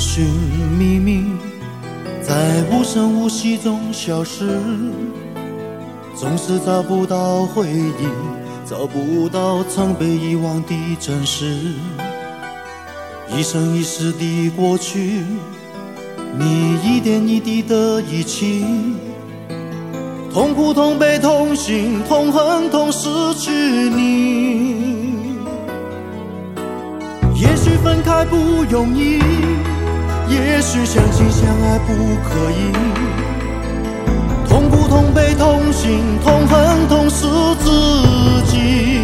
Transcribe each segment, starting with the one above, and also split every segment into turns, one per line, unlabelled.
寻觅觅，在无声无息中消失，总是找不到回应，找不到曾被遗忘的真实。一生一世的过去，你一点一滴的遗弃，痛苦痛悲痛心痛恨痛失去你。也许分开不容易，也许相亲相爱不可以，痛苦痛悲痛心痛恨痛失自己，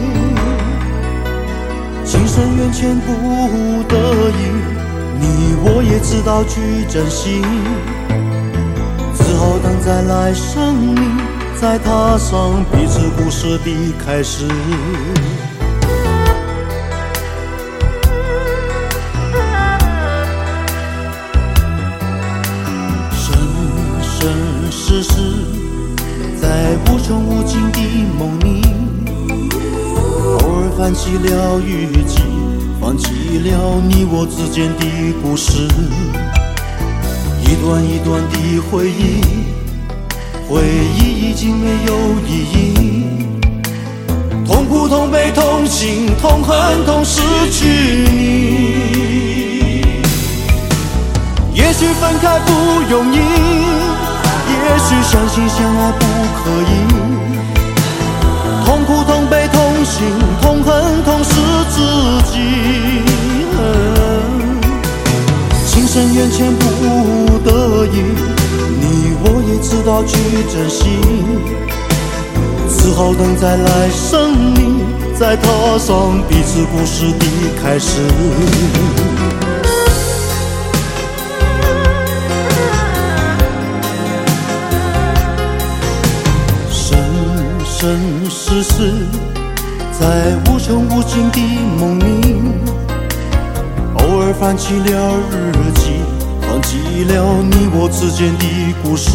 情深缘浅不得已，你我也知道去珍惜，只好等再来生命，再踏上彼此故事的开始。生生世世，在无穷无尽的梦里，偶尔翻起了雨季，放弃了你我之间的故事，一段一段的回忆，回忆已经没有意义，痛苦痛悲痛心痛恨痛失去你。也许分开不容易，也许相亲相爱不可以，痛苦痛悲痛心痛恨痛失自己，情深缘浅不得已，你我也知道去珍惜，只好等再来生命，再踏上彼此故事的开始。生世世，在无穷无尽的梦里，偶尔翻起了日记，放弃了你我之间的故事，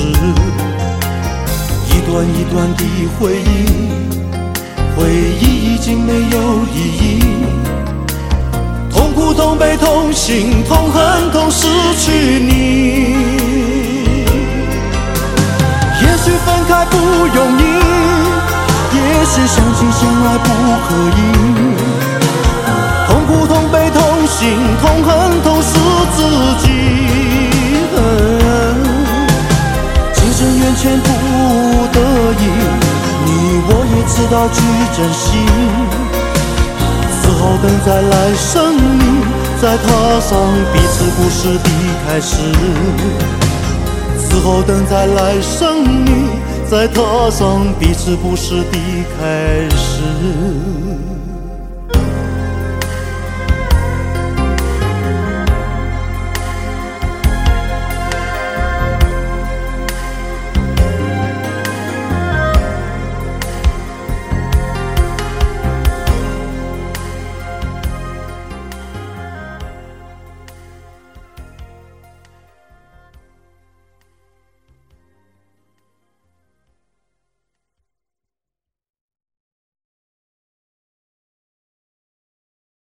一段一段的回忆，回忆已经没有意义，痛苦痛悲痛心痛恨痛失去你。也许分开不容易，也许相亲相爱不可以，痛苦痛悲痛心痛恨痛失自己，情深缘浅不得已，你我也知道去珍惜，只好等再来生命，再踏上彼此故事的开始，只好等再来生命，再踏上彼此故事的开始。